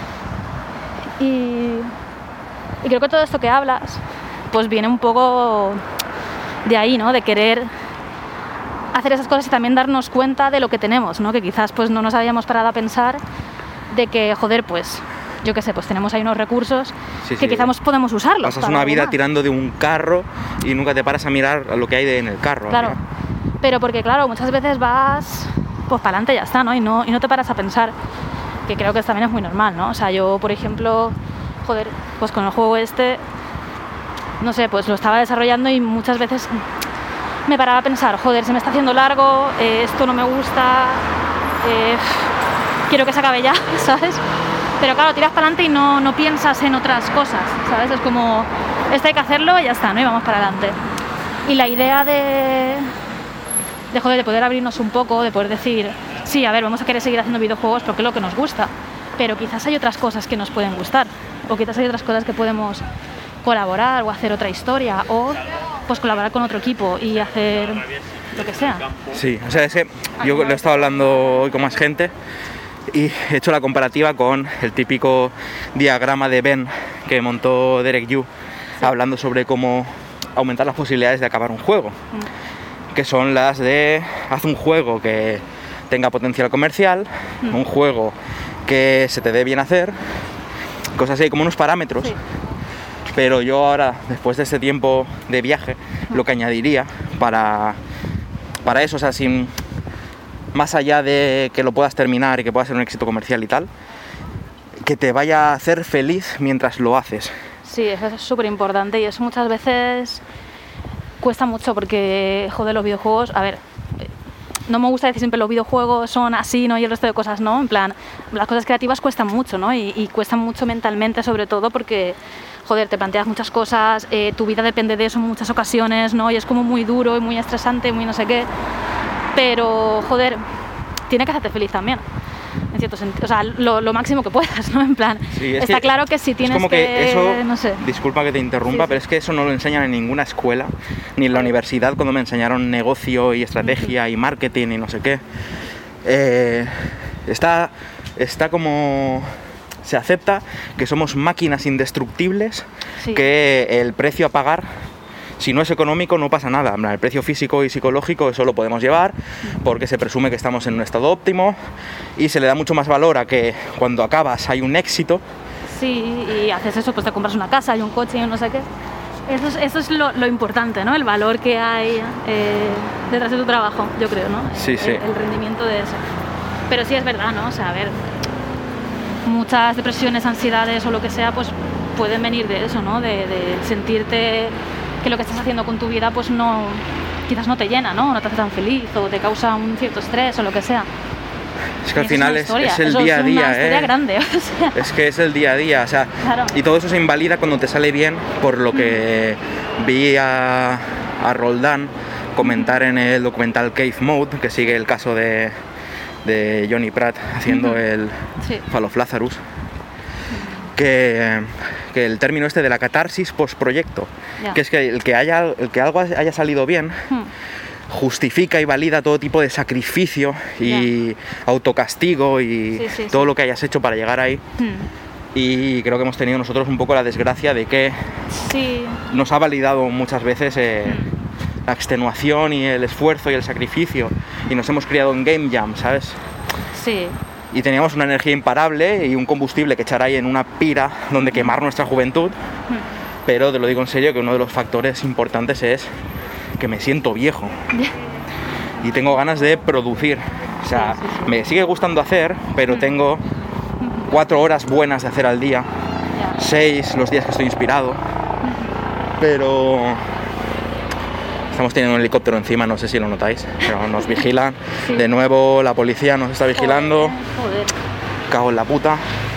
Y, y creo que todo esto que hablas, pues viene un poco de ahí, ¿no? De querer hacer esas cosas y también darnos cuenta de lo que tenemos, ¿no? Que quizás pues no nos habíamos parado a pensar de que, joder, pues... yo qué sé, pues tenemos ahí unos recursos sí, que sí, quizás podemos usarlos. Pasas una vida más. tirando de un carro y nunca te paras a mirar lo que hay de, en el carro. Claro, ¿no? Pero porque claro, muchas veces vas pues para adelante y ya está, ¿no? Y, ¿no? y no te paras a pensar, que creo que también es muy normal, ¿no? O sea, yo, por ejemplo, joder, pues con el juego este, no sé, pues lo estaba desarrollando y muchas veces me paraba a pensar, joder, se me está haciendo largo, eh, esto no me gusta, eh, quiero que se acabe ya, ¿sabes? Pero claro, tiras para adelante y no, no piensas en otras cosas, ¿sabes? Es como, esto hay que hacerlo y ya está, ¿no? Y vamos para adelante. Y la idea de, de, joder, de poder abrirnos un poco, de poder decir, sí, a ver, vamos a querer seguir haciendo videojuegos porque es lo que nos gusta, pero quizás hay otras cosas que nos pueden gustar, o quizás hay otras cosas que podemos colaborar o hacer otra historia, o pues colaborar con otro equipo y hacer lo que sea. Sí, o sea, es que yo lo he estado hablando hoy con más gente, y he hecho la comparativa con el típico diagrama de Venn que montó Derek Yu, sí, hablando sobre cómo aumentar las posibilidades de acabar un juego, mm. que son las de haz un juego que tenga potencial comercial, mm. un juego que se te dé bien hacer, cosas así, como unos parámetros. Sí. Pero yo ahora, después de este tiempo de viaje, mm. lo que añadiría para, para eso, o sea, sin... más allá de que lo puedas terminar y que pueda ser un éxito comercial y tal, que te vaya a hacer feliz mientras lo haces. Sí, eso es súper importante y eso muchas veces cuesta mucho porque, joder, los videojuegos, a ver, no me gusta decir siempre los videojuegos son así, ¿no? Y el resto de cosas no, en plan, las cosas creativas cuestan mucho, ¿no? Y, y cuestan mucho mentalmente sobre todo porque, joder, te planteas muchas cosas, eh, tu vida depende de eso en muchas ocasiones, ¿no? Y es como muy duro y muy estresante, muy no sé qué, pero, joder, tiene que hacerte feliz también. En cierto sentido, o sea, lo, lo máximo que puedas, ¿no? En plan, sí, es está que claro que si tienes es como que, que eso, no sé. Disculpa que te interrumpa, sí, pero sí. Es que eso no lo enseñan en ninguna escuela, ni en la universidad cuando me enseñaron negocio y estrategia uh-huh. y marketing y no sé qué. Eh, está, está como... Se acepta que somos máquinas indestructibles, sí. que el precio a pagar, si no es económico no pasa nada, el precio físico y psicológico eso lo podemos llevar porque se presume que estamos en un estado óptimo y se le da mucho más valor a que cuando acabas hay un éxito. Sí, y haces eso, pues te compras una casa y un coche y no sé qué. Eso es, eso es lo, lo importante, ¿no? El valor que hay eh, detrás de tu trabajo, yo creo, ¿no? Sí, el, sí. El, el rendimiento de eso. Pero sí es verdad, ¿no? O sea, a ver, muchas depresiones, ansiedades o lo que sea, pues pueden venir de eso, ¿no? De, de sentirte que lo que estás haciendo con tu vida pues no, quizás no te llena, ¿no? No te hace tan feliz o te causa un cierto estrés o lo que sea. Es que al y final es, es el eso día a día, es una historia ¿eh? grande, o sea. Es que es el día a día, o sea, claro. Y todo eso se invalida cuando te sale bien, por lo que mm. vi a, a Roldán comentar en el documental Cave Mode, que sigue el caso de, de Johnny Pratt haciendo mm-hmm. el sí. Fall of Lazarus. Que, que el término este de la catarsis post-proyecto, yeah. que es que el que, haya, el que algo haya salido bien hmm. justifica y valida todo tipo de sacrificio y yeah. autocastigo y sí, sí, todo sí. lo que hayas hecho para llegar ahí. Hmm. Y creo que hemos tenido nosotros un poco la desgracia de que sí. nos ha validado muchas veces eh, hmm. la extenuación y el esfuerzo y el sacrificio y nos hemos criado en Game Jam, ¿sabes? Sí. Y teníamos una energía imparable y un combustible que echar ahí en una pira donde quemar nuestra juventud, pero te lo digo en serio que uno de los factores importantes es que me siento viejo y tengo ganas de producir. O sea, sí, sí, sí. me sigue gustando hacer, pero tengo cuatro horas buenas de hacer al día, seis los días que estoy inspirado, pero... Estamos teniendo un helicóptero encima, no sé si lo notáis, pero nos vigilan. Sí. De nuevo la policía nos está vigilando. Joder, joder. Cago en la puta.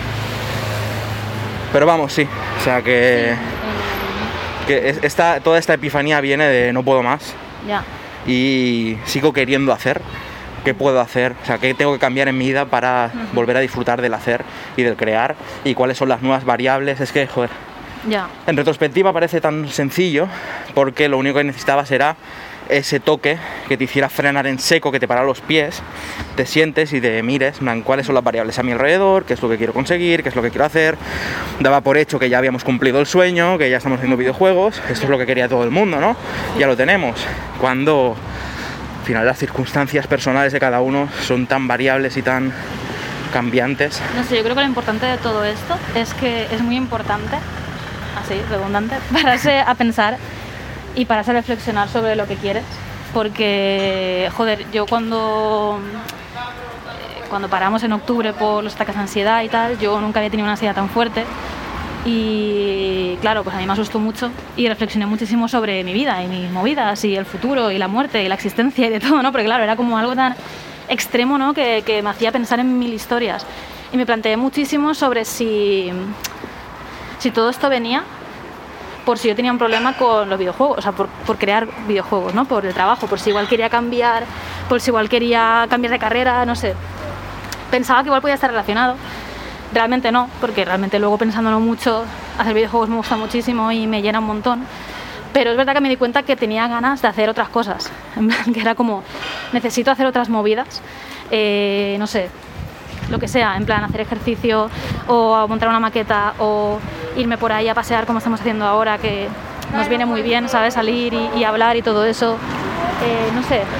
Pero vamos, sí. O sea que, sí. que esta, toda esta epifanía viene de no puedo más. Ya. Y sigo queriendo hacer. ¿Qué puedo hacer? O sea, ¿qué tengo que cambiar en mi vida para uh-huh. volver a disfrutar del hacer y del crear? Y cuáles son las nuevas variables. Es que, joder... Ya. En retrospectiva parece tan sencillo porque lo único que necesitabas era ese toque que te hiciera frenar en seco, que te parara los pies, te sientes y te mires en cuáles son las variables a mi alrededor, qué es lo que quiero conseguir, qué es lo que quiero hacer. Daba por hecho que ya habíamos cumplido el sueño, que ya estamos haciendo videojuegos, esto es lo que quería todo el mundo, ¿no? Ya lo tenemos. Cuando al final las circunstancias personales de cada uno son tan variables y tan cambiantes. No sé, yo creo que lo importante de todo esto es que es muy importante, así, redundante, pararse a pensar y pararse a reflexionar sobre lo que quieres, porque, joder, yo cuando cuando paramos en octubre por los ataques de ansiedad y tal, yo nunca había tenido una ansiedad tan fuerte y, claro, pues a mí me asustó mucho y reflexioné muchísimo sobre mi vida y mis movidas y el futuro y la muerte y la existencia y de todo, ¿no? Porque, claro, era como algo tan extremo, ¿no? Que, que me hacía pensar en mil historias y me planteé muchísimo sobre si... si todo esto venía por si yo tenía un problema con los videojuegos, o sea, por, por crear videojuegos, ¿no? Por el trabajo, por si igual quería cambiar, por si igual quería cambiar de carrera, no sé. Pensaba que igual podía estar relacionado. Realmente no, porque realmente luego pensándolo mucho, hacer videojuegos me gusta muchísimo y me llena un montón. Pero es verdad que me di cuenta que tenía ganas de hacer otras cosas. En plan, que era como, necesito hacer otras movidas, eh, no sé, lo que sea, en plan hacer ejercicio o montar una maqueta o irme por ahí a pasear como estamos haciendo ahora, que nos viene muy bien, ¿sabes? Salir y, y hablar y todo eso, eh, no sé.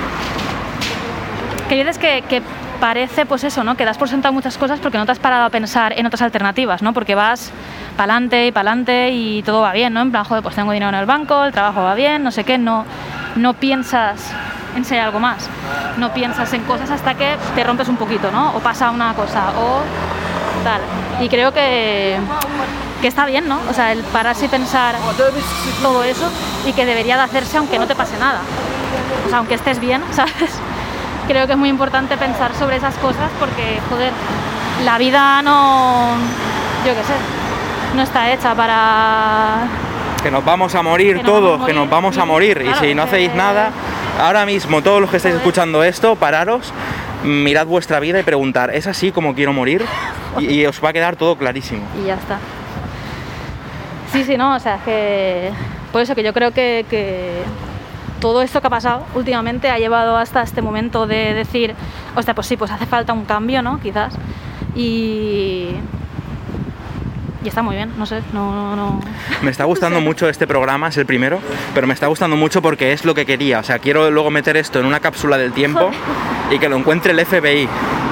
Que dices que, que parece, pues eso, ¿no? Que das por sentado muchas cosas porque no te has parado a pensar en otras alternativas, ¿no? Porque vas pa'lante y pa'lante y todo va bien, ¿no? En plan, joder, pues tengo dinero en el banco, el trabajo va bien, no sé qué, no, no piensas en si hay algo más, no piensas en cosas hasta que te rompes un poquito, ¿no? O pasa una cosa, o tal. Y creo que, que está bien, ¿no? O sea, el pararse y pensar todo eso y que debería de hacerse aunque no te pase nada. O sea, aunque estés bien, ¿sabes? Creo que es muy importante pensar sobre esas cosas porque, joder, la vida no, yo qué sé, no está hecha para... Que nos vamos a morir que nos todos, vamos a morir, que nos vamos a morir. claro, y si no que... hacéis nada, ahora mismo todos los que estáis Joder. escuchando esto, pararos, mirad vuestra vida y preguntar, ¿es así como quiero morir? Y, y os va a quedar todo clarísimo. Y ya está. Sí, sí, no, o sea, que... Por eso que yo creo que, que todo esto que ha pasado últimamente ha llevado hasta este momento de decir, hostia, pues sí, pues hace falta un cambio, ¿no? Quizás. Y... Y está muy bien, no sé, no... no, no. Me está gustando mucho este programa, es el primero, pero me está gustando mucho porque es lo que quería. O sea, quiero luego meter esto en una cápsula del tiempo y que lo encuentre el F B I.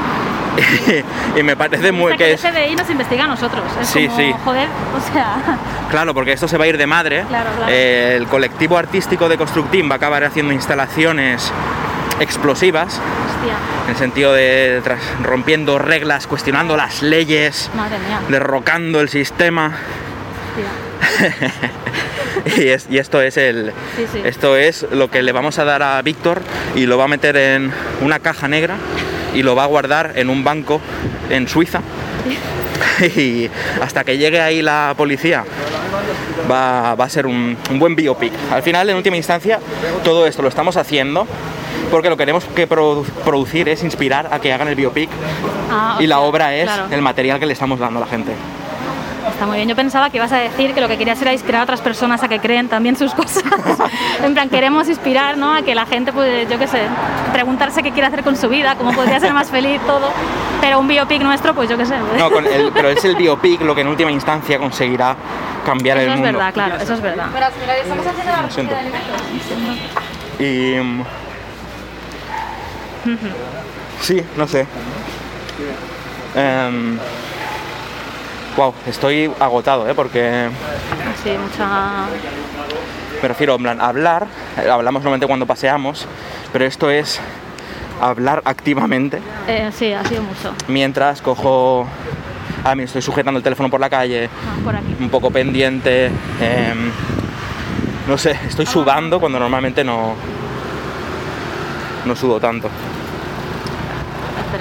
Y me parece muy... O sea, que que el es... F B I nos investiga a nosotros. Es Sí, como, sí. joder, o sea... Claro, porque esto se va a ir de madre. Claro, claro. Eh, el colectivo artístico de Constructim va a acabar haciendo instalaciones explosivas, Hostia, en el sentido de tras- rompiendo reglas, cuestionando las leyes, madre mía. derrocando el sistema. Hostia. Y, es- y esto es el Sí, sí. esto es lo que le vamos a dar a Víctor y lo va a meter en una caja negra y lo va a guardar en un banco en Suiza. Y hasta que llegue ahí la policía va, va a ser un, un buen biopic. Al final, en última instancia, todo esto lo estamos haciendo porque lo que queremos que produ- producir es inspirar a que hagan el biopic Ah, y la hostia, obra es claro. el material que le estamos dando a la gente. Está muy bien. Yo pensaba que ibas a decir que lo que querías era inspirar a otras personas a que creen también sus cosas. En plan, queremos inspirar, ¿no? A que la gente, pues, yo qué sé, preguntarse qué quiere hacer con su vida, cómo podría ser más feliz, todo. Pero un biopic nuestro, pues yo qué sé. No, con el- pero es el biopic lo que en última instancia conseguirá cambiar Eso el es mundo. verdad, claro, eso es verdad. Lo siento. Y... mm, sí, no sé. Em, wow, estoy agotado, ¿eh? Porque Sí, mucha... me refiero, en plan, hablar, eh, hablamos normalmente cuando paseamos, pero esto es hablar activamente Eh, sí, ha sido mucho. mientras cojo... Ah, mira, estoy sujetando el teléfono por la calle, Ah, por aquí. un poco pendiente, em, no sé, estoy sudando cuando normalmente no, no sudo tanto. Espera.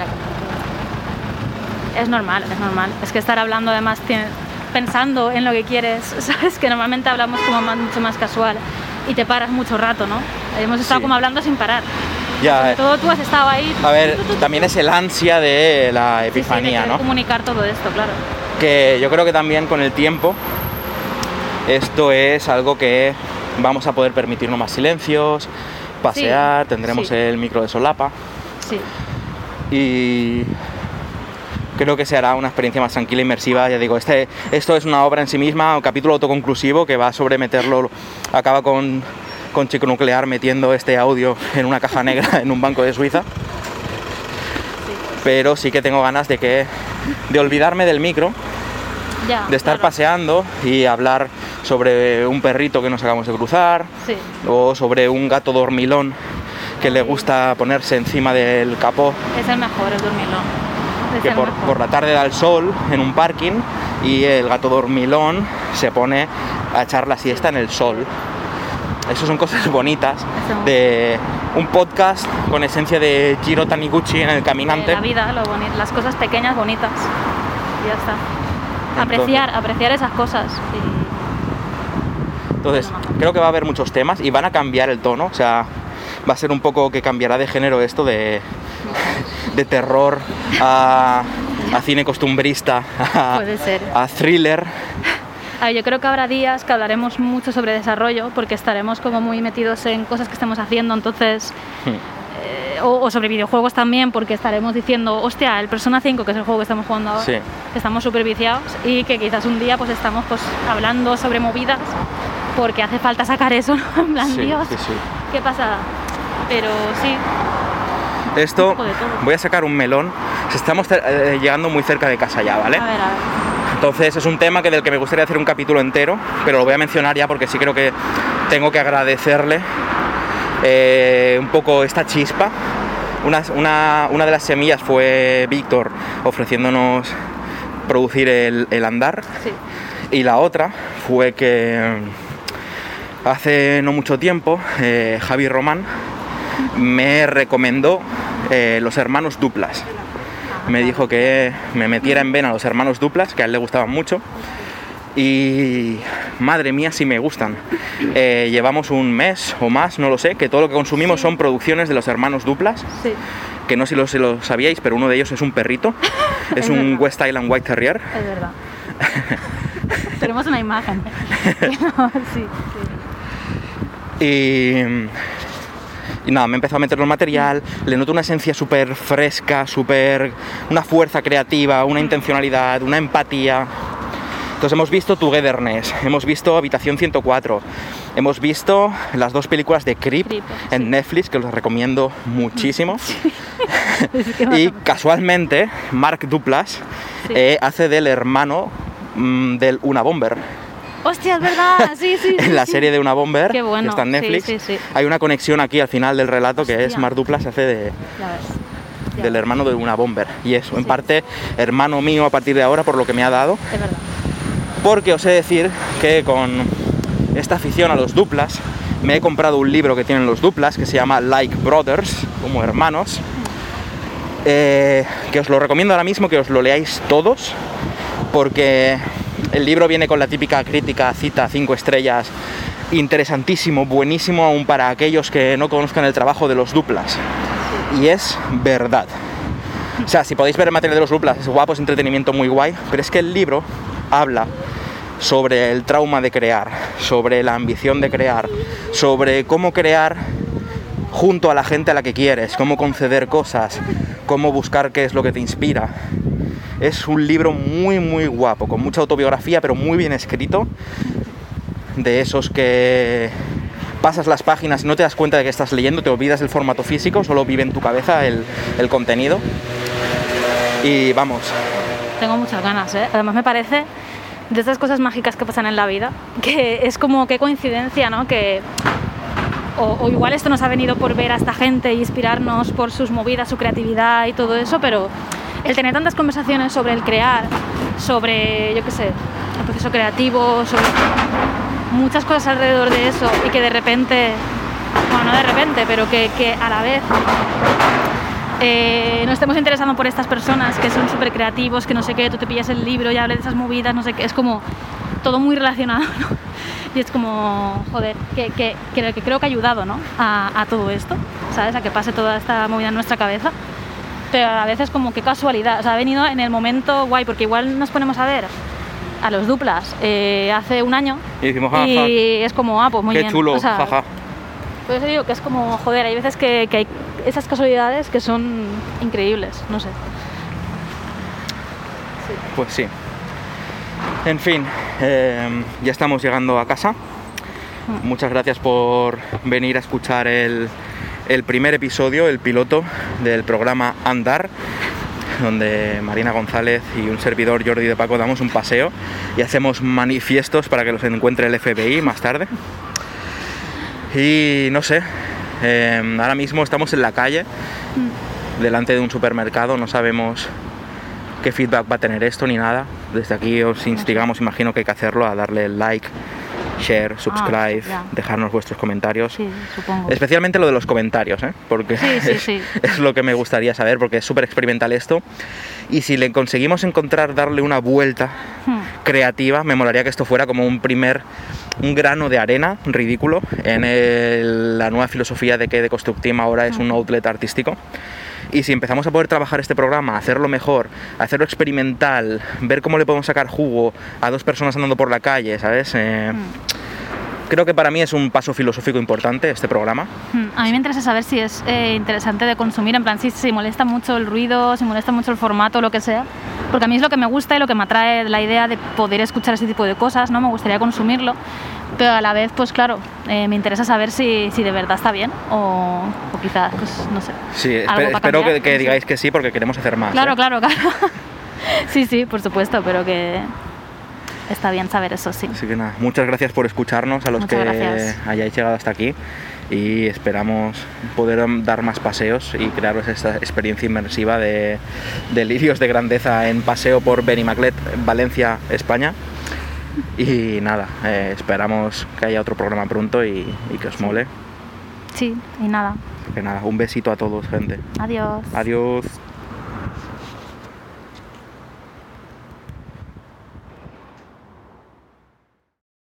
Es normal, es normal. Es que estar hablando además tiene- pensando en lo que quieres, ¿sabes? Que normalmente hablamos como más- mucho más casual y te paras mucho rato, ¿no? Hemos estado Sí. como hablando sin parar. Ya, Sobre eh, todo tú has estado ahí. a ver, tu, tu, tu, tu. también es el ansia de la Sí, sí, de epifanía, querer ¿no? comunicar todo esto, claro. Que yo creo que también con el tiempo esto es algo que vamos a poder permitirnos más silencios, pasear, Sí, tendremos sí. el micro de solapa Sí. y creo que se hará una experiencia más tranquila e inmersiva. Ya digo, este, esto es una obra en sí misma, un capítulo autoconclusivo que va sobre meterlo, acaba con, con Chico Nuclear metiendo este audio en una caja negra en un banco de Suiza. Pero sí que tengo ganas de que de olvidarme del micro, Ya, de estar claro. paseando y hablar sobre un perrito que nos acabamos de cruzar Sí. o sobre un gato dormilón que le gusta ponerse encima del capó, Es el mejor, el dormilón. Es que el por, mejor. por la tarde da el sol en un parking y el gato dormilón se pone a echar la siesta en el sol. Eso son cosas bonitas Eso. de un podcast con esencia de Jiro Taniguchi en el De caminante. la vida, lo boni- las cosas pequeñas, bonitas. Y ya está. Apreciar, apreciar esas cosas. Y... Entonces, creo que va a haber muchos temas y van a cambiar el tono, o sea, va a ser un poco que cambiará de género esto de, de terror a, a cine costumbrista, a, Puede ser. a thriller. A ver, yo creo que habrá días que hablaremos mucho sobre desarrollo porque estaremos como muy metidos en cosas que estemos haciendo, entonces... eh, o, o sobre videojuegos también, porque estaremos diciendo, hostia, el Persona cinco, que es el juego que estamos jugando ahora, Sí. que estamos súper viciados y que quizás un día pues estamos pues hablando sobre movidas porque hace falta sacar eso, ¿no? En plan, Sí, Dios, sí, sí. qué pasada. Pero sí, Esto, Un poco de todo. voy a sacar un melón. Estamos eh, llegando muy cerca de casa ya, ¿vale? a ver, a ver. Entonces es un tema que del que me gustaría hacer un capítulo entero, pero lo voy a mencionar ya porque sí creo que tengo que agradecerle eh, un poco esta chispa. Una, una, una de las semillas fue Víctor ofreciéndonos producir el, el Andar. Sí. Y la otra fue que hace no mucho tiempo eh, Javi Román me recomendó eh, los hermanos Duplas. Me dijo que me metiera en vena los hermanos Duplas, que a él le gustaban mucho. Y madre mía, si me gustan. Eh, llevamos un mes o más, no lo sé, que todo lo que consumimos son producciones de los hermanos Duplas. Sí. Que no sé si lo, si lo sabíais, pero uno de ellos es un perrito. Es, es un verdad. West Island White Terrier. Es verdad. Tenemos una imagen. Sí, sí. Y... Y nada, me empezó a meter en el material, le noto una esencia súper fresca, súper... una fuerza creativa, una intencionalidad, una empatía. Entonces hemos visto Togetherness, hemos visto Habitación ciento cuatro, hemos visto las dos películas de Creep, Creep en sí. Netflix, que os recomiendo muchísimo. Sí. Y casualmente, Mark Duplass sí. eh, hace del hermano mmm, del Una Bomber. ¡Hostia, es verdad! Sí, sí, sí. En la sí. serie de Una Bomber, Qué bueno. que está en Netflix, sí, sí, sí. hay una conexión aquí al final del relato que Hostia. es Mark Duplass hace de... Ya ves. Ya del ves. hermano de Una Bomber. Y eso, en Sí. parte, hermano mío a partir de ahora por lo que me ha dado. Es verdad. Porque os he de decir que con esta afición a los Duplas me he comprado un libro que tienen los Duplas que se llama Like Brothers, como hermanos, eh, que os lo recomiendo ahora mismo que os lo leáis todos, porque el libro viene con la típica crítica, cita, cinco estrellas, interesantísimo, buenísimo aún para aquellos que no conozcan el trabajo de los Duplas, y es verdad. O sea, si podéis ver el material de los Duplas, es guapo, es entretenimiento muy guay, pero es que el libro habla sobre el trauma de crear, sobre la ambición de crear, sobre cómo crear junto a la gente a la que quieres, cómo conceder cosas, cómo buscar qué es lo que te inspira. Es un libro muy muy guapo, con mucha autobiografía, pero muy bien escrito, de esos que pasas las páginas y no te das cuenta de que estás leyendo, te olvidas del formato físico, solo vive en tu cabeza el, el contenido. Y vamos. Tengo muchas ganas, ¿eh? Además me parece de estas cosas mágicas que pasan en la vida, que es como qué coincidencia, ¿no? Que o, o igual esto nos ha venido por ver a esta gente e inspirarnos por sus movidas, su creatividad y todo eso, pero el tener tantas conversaciones sobre el crear, sobre, yo qué sé, el proceso creativo, sobre muchas cosas alrededor de eso y que de repente, bueno, no de repente, pero que, que a la vez eh, nos estemos interesando por estas personas que son súper creativos, que no sé qué, tú te pillas el libro y hables de esas movidas, no sé qué, es como todo muy relacionado, ¿no? Y es como, joder, que, que, que, que creo que ha ayudado, ¿no? A, a todo esto, ¿sabes? A que pase toda esta movida en nuestra cabeza. Pero a veces como que casualidad, o sea, ha venido en el momento guay, porque igual nos ponemos a ver a los Duplas eh, hace un año y, decimos, ja, ja, y es como, ah, pues muy qué bien. chulo, o sea, jaja. Por eso digo que es como, joder, hay veces que, que hay esas casualidades que son increíbles, no sé. Sí. Pues sí. En fin, eh, ya estamos llegando a casa. Mm. Muchas gracias por venir a escuchar el, el primer episodio, el piloto del programa Andar, donde Marina González y un servidor, Jordi de Paco, damos un paseo y hacemos manifiestos para que los encuentre el F B I más tarde. Y no sé, eh, ahora mismo estamos en la calle, mm. delante de un supermercado, no sabemos qué feedback va a tener esto ni nada. Desde aquí os instigamos, imagino que hay que hacerlo, a darle like, share, subscribe, ah, dejarnos vuestros comentarios. Sí, supongo. Especialmente lo de los comentarios, ¿eh? Porque sí, sí, es, sí. es lo que me gustaría saber, porque es súper experimental esto. Y si le conseguimos encontrar, darle una vuelta hmm. creativa, me molaría que esto fuera como un primer, un grano de arena ridículo en el, la nueva filosofía de que Deconstructim ahora es hmm. un outlet artístico. Y si empezamos a poder trabajar este programa, hacerlo mejor, hacerlo experimental, ver cómo le podemos sacar jugo a dos personas andando por la calle, ¿sabes? Eh, mm. Creo que para mí es un paso filosófico importante este programa. Mm. A mí me interesa saber si es eh, interesante de consumir, en plan, si, si molesta mucho el ruido, si molesta mucho el formato, lo que sea. Porque a mí es lo que me gusta y lo que me atrae la idea de poder escuchar ese tipo de cosas, ¿no? Me gustaría consumirlo. Pero a la vez, pues claro, eh, me interesa saber si, si de verdad está bien o, o quizás, pues no sé. Sí, esper, espero que, que digáis que sí, porque queremos hacer más. Claro, ¿eh? claro, claro. Sí, sí, por supuesto, pero que está bien saber eso, sí. Así que nada, muchas gracias por escucharnos, a los muchas que gracias. hayáis llegado hasta aquí. y esperamos poder dar más paseos y crearos esta experiencia inmersiva de delirios de grandeza en paseo por Benimaclet, Valencia, España. Y nada, eh, esperamos que haya otro programa pronto y, y que os mole. Sí, y nada. Que nada, un besito a todos, gente. Adiós. Adiós.